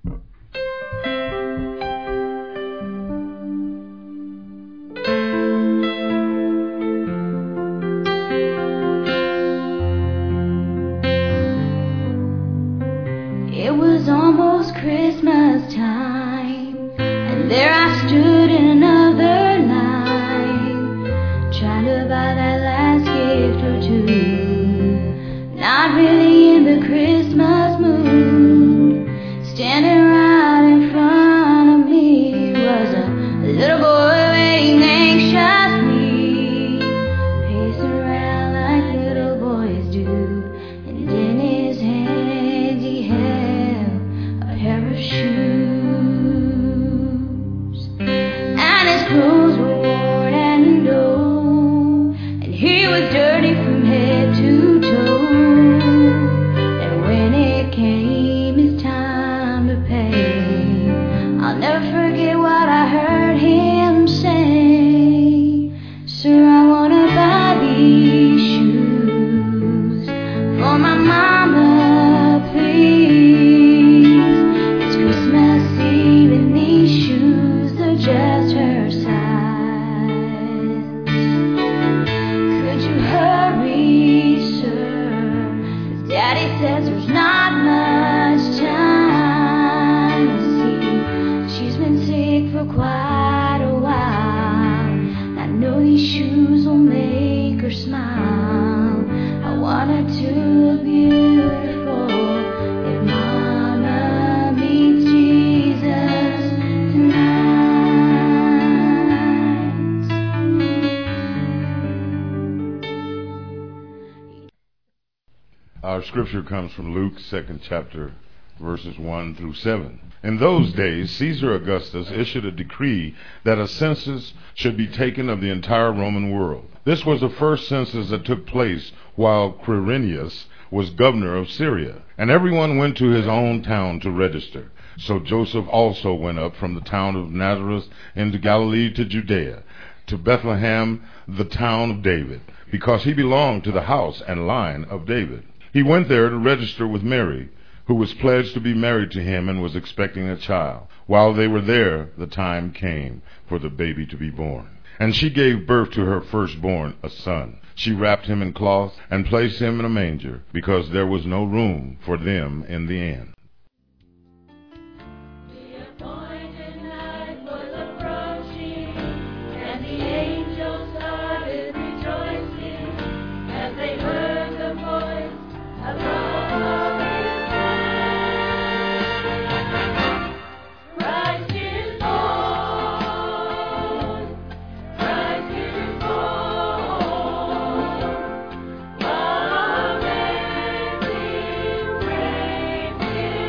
It was almost Christmas time, and there I stood in another line, trying to buy that last gift or two. Not really in the Christmas mood. Standing right in front of me was a little boy waiting anxiously, pacing around like little boys do, and in his hands he held a pair of shoes, and his clothes were worn and old, and he was dirty from head to toe. And when it came his time to pay, I'll never forget what I heard him say. Sir, I wanna buy these shoes for my mama, please. It's Christmas Eve and these shoes are just her size. Could you hurry, sir? 'Cause Daddy says there's not much time. See, she's been sick for quite a while. I know these shoes will make her smile. I want her to look beautiful if Mama meets Jesus tonight. Our scripture comes from Luke, 2nd chapter, verses 1 through 7. In those days, Caesar Augustus issued a decree that a census should be taken of the entire Roman world. This was the first census that took place while Quirinius was governor of Syria, and everyone went to his own town to register. So Joseph also went up from the town of Nazareth into Galilee to Judea, to Bethlehem, the town of David, because he belonged to the house and line of David. He went there to register with Mary, who was pledged to be married to him and was expecting a child. While they were there, the time came for the baby to be born. And she gave birth to her firstborn, a son. She wrapped him in cloth and placed him in a manger, because there was no room for them in the inn. The appointed night was approaching, and the angels started rejoicing as they heard the voice of the Holy One. Christ is born, Christ is born. Amazing grace is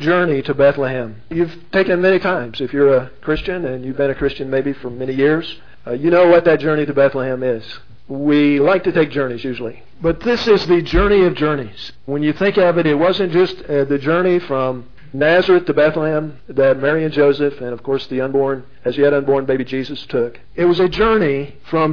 journey to Bethlehem. You've taken it many times. If you're a Christian, and you've been a Christian maybe for many years, you know what that journey to Bethlehem is. We like to take journeys usually. But this is the journey of journeys. When you think of it, it wasn't just the journey from Nazareth to Bethlehem that Mary and Joseph and, of course, the as yet unborn baby Jesus took. It was a journey from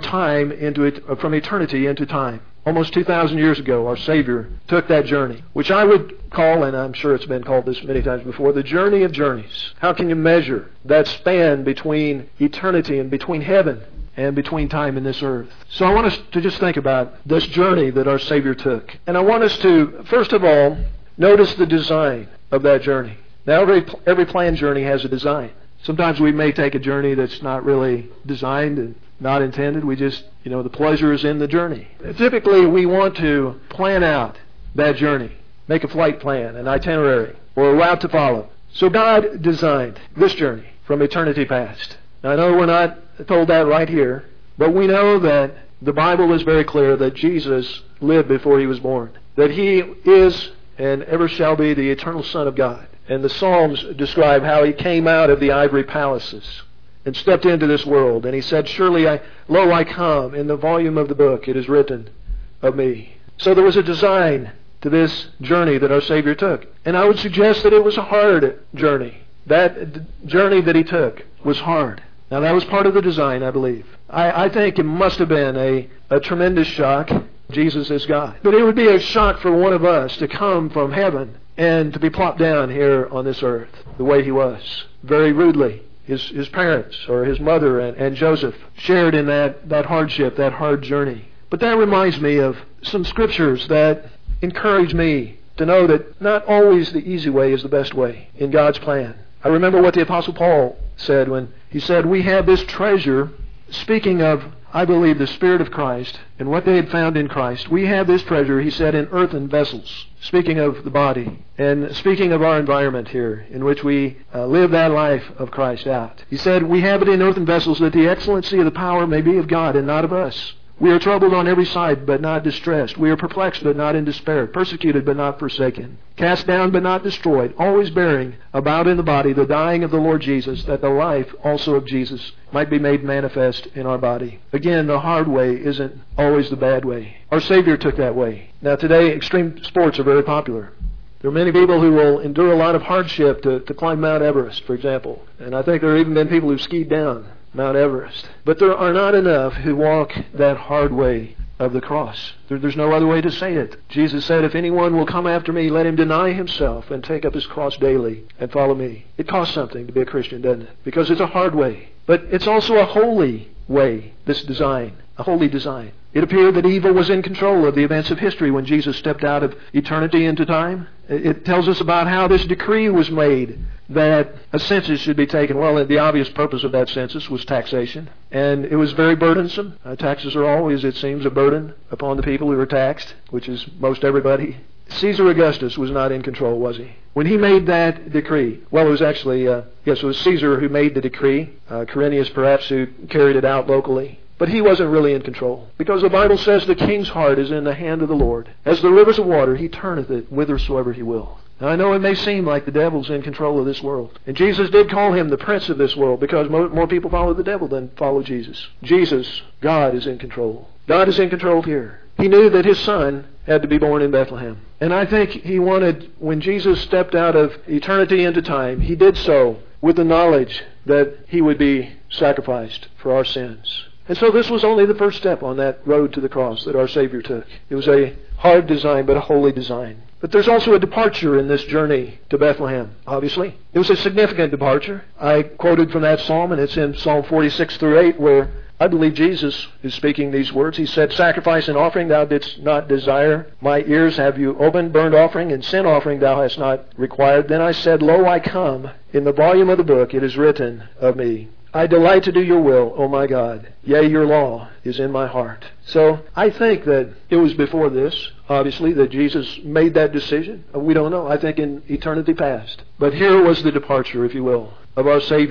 from eternity into time. Almost 2,000 years ago, our Savior took that journey, which I would call, and I'm sure it's been called this many times before, the journey of journeys. How can you measure that span between eternity and between heaven and between time and this earth? So I want us to just think about this journey that our Savior took. And I want us to, first of all, notice the design of that journey. Now, every planned journey has a design. Sometimes we may take a journey that's not really designed and not intended. We just, the pleasure is in the journey. Typically, we want to plan out that journey, make a flight plan, an itinerary, or a route to follow. So God designed this journey from eternity past. Now, I know we're not told that right here, but we know that the Bible is very clear that Jesus lived before He was born, that He is and ever shall be the eternal Son of God. And the Psalms describe how He came out of the ivory palaces and stepped into this world. And He said, surely lo, I come. In the volume of the book it is written of me. So there was a design to this journey that our Savior took. And I would suggest that it was a hard journey. That journey that He took was hard. Now that was part of the design, I believe. I think it must have been a tremendous shock. Jesus is God. But it would be a shock for one of us to come from heaven and to be plopped down here on this earth the way He was, very rudely. His parents, or His mother and Joseph, shared in that hardship, that hard journey. But that reminds me of some scriptures that encourage me to know that not always the easy way is the best way in God's plan. I remember what the Apostle Paul said when he said, we have this treasure, speaking of, I believe, the Spirit of Christ and what they had found in Christ. We have this treasure, he said, in earthen vessels, speaking of the body and speaking of our environment here in which we live that life of Christ out. He said, we have it in earthen vessels that the excellency of the power may be of God and not of us. We are troubled on every side, but not distressed. We are perplexed, but not in despair. Persecuted, but not forsaken. Cast down, but not destroyed. Always bearing about in the body the dying of the Lord Jesus, that the life also of Jesus might be made manifest in our body. Again, the hard way isn't always the bad way. Our Savior took that way. Now today, extreme sports are very popular. There are many people who will endure a lot of hardship to climb Mount Everest, for example. And I think there have even been people who've skied down Mount Everest. But there are not enough who walk that hard way of the cross. There's no other way to say it. Jesus said, if anyone will come after me, let him deny himself and take up his cross daily and follow me. It costs something to be a Christian, doesn't it? Because it's a hard way. But it's also a holy way, this design, a holy design. It appeared that evil was in control of the events of history when Jesus stepped out of eternity into time. It tells us about how this decree was made that a census should be taken. Well, the obvious purpose of that census was taxation, and it was very burdensome. Taxes are always, it seems, a burden upon the people who are taxed, which is most everybody. Caesar Augustus was not in control, was he? When he made that decree, well, it was actually, it was Caesar who made the decree, Quirinius perhaps who carried it out locally. But he wasn't really in control, because the Bible says the king's heart is in the hand of the Lord. As the rivers of water, He turneth it whithersoever He will. Now, I know it may seem like the devil's in control of this world. And Jesus did call Him the prince of this world, because more people follow the devil than follow Jesus. Jesus, God, is in control. God is in control here. He knew that His Son had to be born in Bethlehem. And I think He wanted, when Jesus stepped out of eternity into time, He did so with the knowledge that He would be sacrificed for our sins. And so this was only the first step on that road to the cross that our Savior took. It was a hard design, but a holy design. But there's also a departure in this journey to Bethlehem, obviously. It was a significant departure. I quoted from that psalm, and it's in Psalm 46-8, where I believe Jesus is speaking these words. He said, sacrifice and offering thou didst not desire. My ears have you opened. Burnt offering and sin offering thou hast not required. Then I said, lo, I come. In the volume of the book it is written of me. I delight to do your will, O my God. Yea, your law is in my heart. So I think that it was before this, obviously, that Jesus made that decision. We don't know. I think in eternity past. But here was the departure, if you will, of our Savior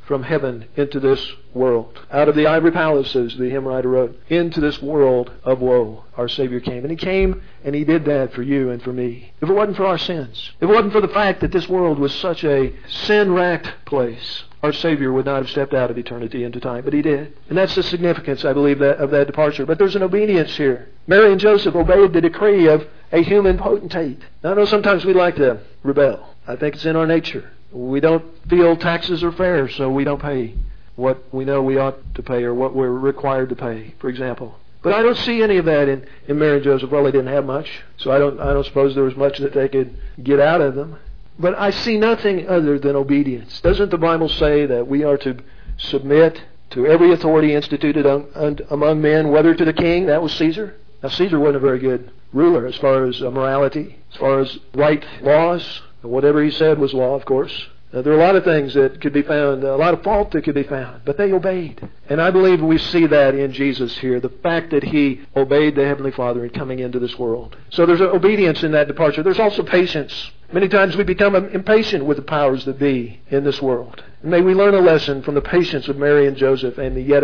from heaven into this world. Out of the ivory palaces, the hymn writer wrote, into this world of woe, our Savior came. And He came and He did that for you and for me. If it wasn't for our sins, if it wasn't for the fact that this world was such a sin-racked place, our Savior would not have stepped out of eternity into time, but He did. And that's the significance, I believe, of that departure. But there's an obedience here. Mary and Joseph obeyed the decree of a human potentate. Now, I know sometimes we like to rebel. I think it's in our nature. We don't feel taxes are fair, so we don't pay what we know we ought to pay or what we're required to pay, for example. But I don't see any of that in Mary and Joseph. Well, they didn't have much, so I don't suppose there was much that they could get out of them. But I see nothing other than obedience. Doesn't the Bible say that we are to submit to every authority instituted among men, whether to the king? That was Caesar. Now, Caesar wasn't a very good ruler as far as morality, as far as right laws. Whatever he said was law, of course. There are a lot of things that could be found, a lot of fault that could be found, but they obeyed. And I believe we see that in Jesus here, the fact that He obeyed the Heavenly Father in coming into this world. So there's obedience in that departure. There's also patience. Many times we become impatient with the powers that be in this world. And may we learn a lesson from the patience of Mary and Joseph and the yet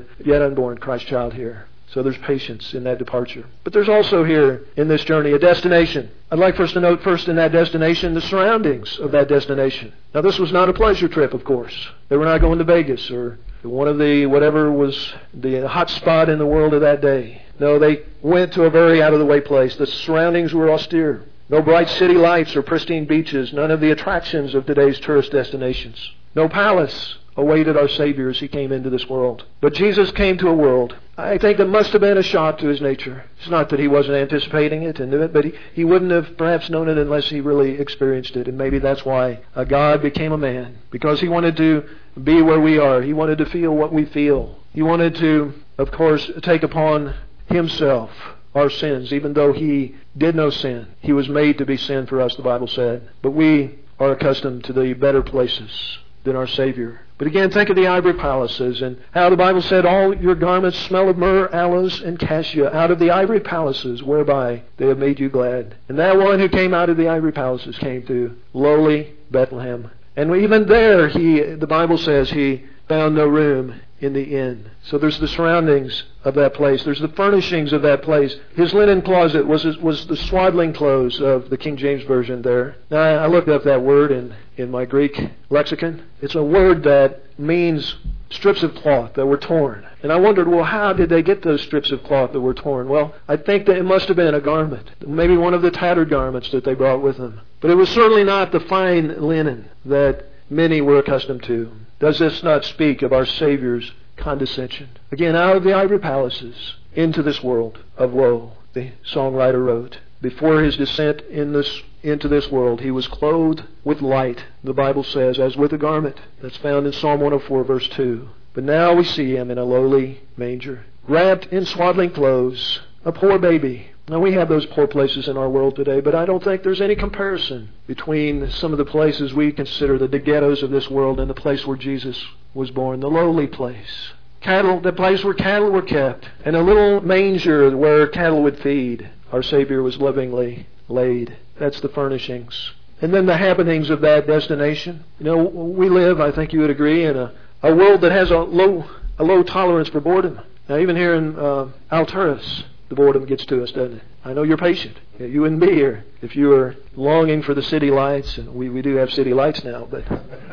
unborn Christ child here. So there's patience in that departure. But there's also here in this journey a destination. I'd like for us to note first in that destination the surroundings of that destination. Now, this was not a pleasure trip, of course. They were not going to Vegas or one of the whatever was the hot spot in the world of that day. No, they went to a very out-of-the-way place. The surroundings were austere. No bright city lights or pristine beaches. None of the attractions of today's tourist destinations. No palace awaited our Savior as He came into this world. But Jesus came to a world, I think, that must have been a shock to His nature. It's not that He wasn't anticipating it and knew it, but he wouldn't have perhaps known it unless He really experienced it. And maybe that's why God became a man, because He wanted to be where we are. He wanted to feel what we feel. He wanted to, of course, take upon Himself our sins, even though He did no sin. He was made to be sin for us, the Bible said. But we are accustomed to the better places than our Savior. But again, think of the ivory palaces and how the Bible said, all your garments smell of myrrh, aloes, and cassia out of the ivory palaces whereby they have made you glad. And that one who came out of the ivory palaces came to lowly Bethlehem. And even there, the Bible says He found no room in the inn. So there's the surroundings of that place. There's the furnishings of that place. His linen closet was the swaddling clothes of the King James Version there. Now, I looked up that word in my Greek lexicon. It's a word that means strips of cloth that were torn. And I wondered, well, how did they get those strips of cloth that were torn? Well, I think that it must have been a garment. Maybe one of the tattered garments that they brought with them. But it was certainly not the fine linen that many were accustomed to. Does this not speak of our Savior's condescension? Again, out of the ivory palaces into this world of woe, the songwriter wrote. Before His descent into this world, He was clothed with light, the Bible says, as with a garment. That's found in Psalm 104, verse 2. But now we see Him in a lowly manger, wrapped in swaddling clothes, a poor baby. Now, we have those poor places in our world today, but I don't think there's any comparison between some of the places we consider the ghettos of this world and the place where Jesus was born, the lowly place. The place where cattle were kept, and a little manger where cattle would feed. Our Savior was lovingly laid. That's the furnishings. And then the happenings of that destination. You know, we live, I think you would agree, in a world that has a low tolerance for boredom. Now, even here in Alturas, the boredom gets to us, doesn't it? I know you're patient. You wouldn't be here if you were longing for the city lights. And we do have city lights now, but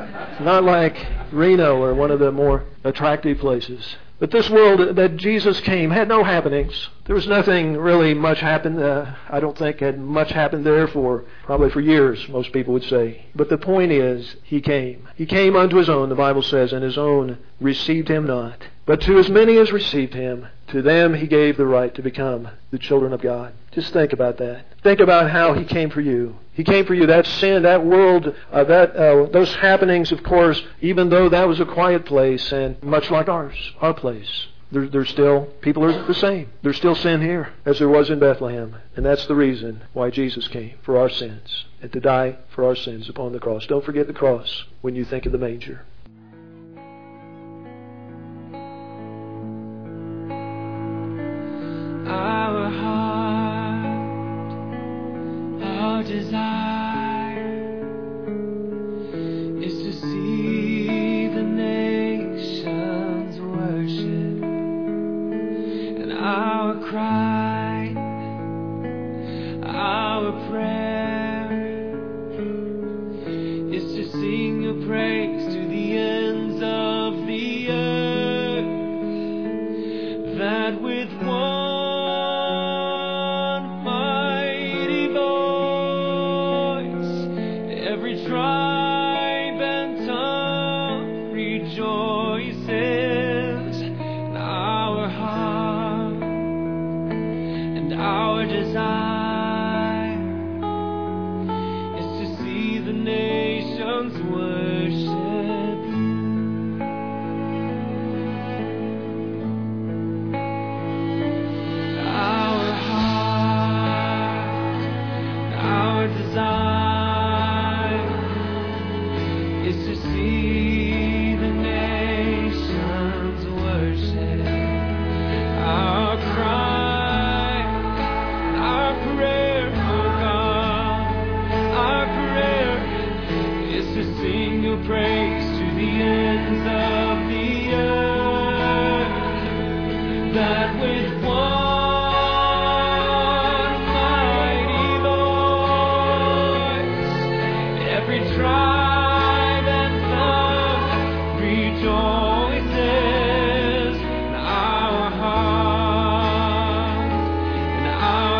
not like Reno or one of the more attractive places. But this world that Jesus came had no happenings. There was nothing really much happened. I don't think had much happened there probably for years, most people would say. But the point is, He came. He came unto His own, the Bible says, and His own received Him not. But to as many as received Him, to them He gave the right to become the children of God. Just think about that. Think about how He came for you. He came for you. That sin, that world, those happenings, of course, even though that was a quiet place and much like our place. There's still, people are the same. There's still sin here as there was in Bethlehem. And that's the reason why Jesus came, for our sins, and to die for our sins upon the cross. Don't forget the cross when you think of the manger. Our heart, our desire is to see the name cry, our prayer is to sing your praise to the ends of the earth, that with one mighty voice every tribe and tongue rejoices, and our heart and our desire is to see the nations worship you. Our heart, our desire is to see the nations worship. Our cry, our prayer, oh God, our prayer is to sing your praise to the ends of the earth, that with one mighty voice every tribe and tongue rejoices, and our heart and our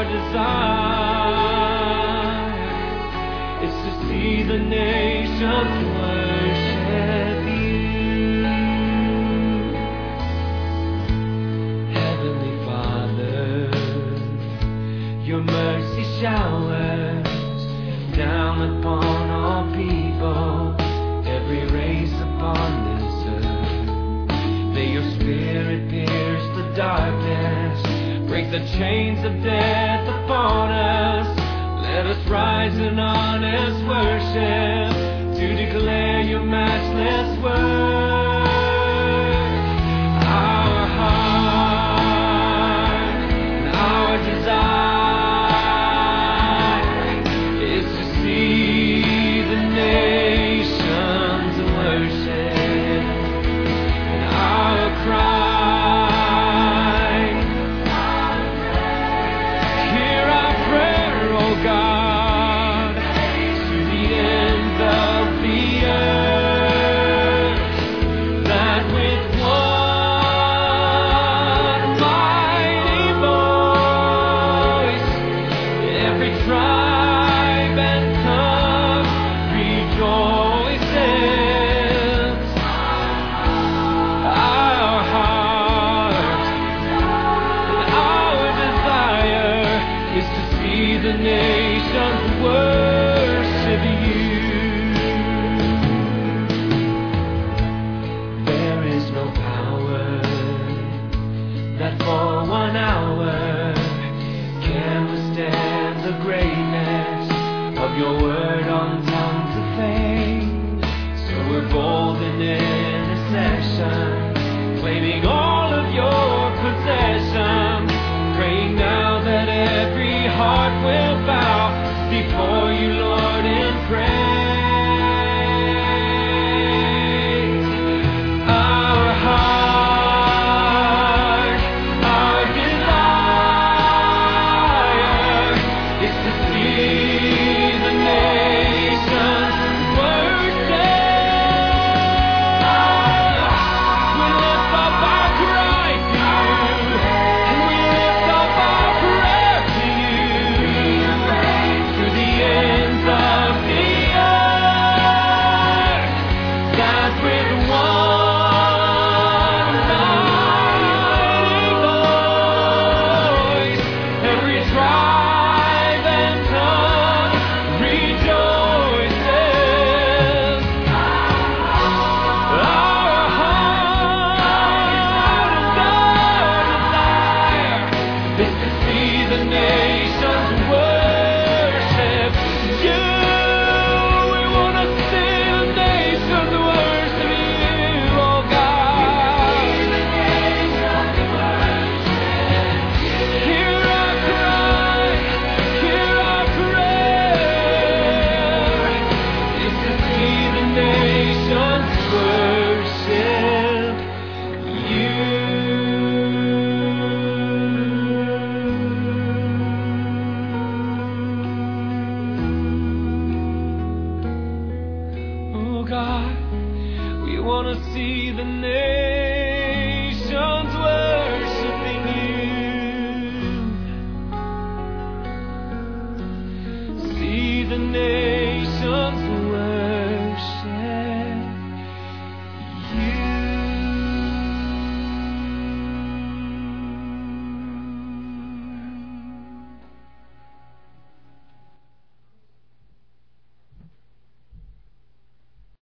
desire is to see the nations worship you. Heavenly Father, your mercy showers down upon all people, every race upon this earth. May your spirit pierce the darkness, break the chains of death upon us. Let us rise in honest worship to declare your matchless word. Our heart and our desire is to see the nations worship, and our cry, hear our prayer, oh God, to the ends of the earth, that with one mighty voice every tribe and tongue rejoices. Our heart and our desire is to see the nations worship you. There is no power that for 1 hour can withstand the greatness of your word on tongues of fame. So we're bold in intercession, claiming all of your possessions, praying now that every heart will bow before you, Lord, in praise. Our heart, our desire is to see the nations worship. We lift up our cry to you, and we lift up our prayer to you, to the ends of the earth, that with one mighty voice every tribe and tongue rejoices. Our heart and our desire is to see the nations worship.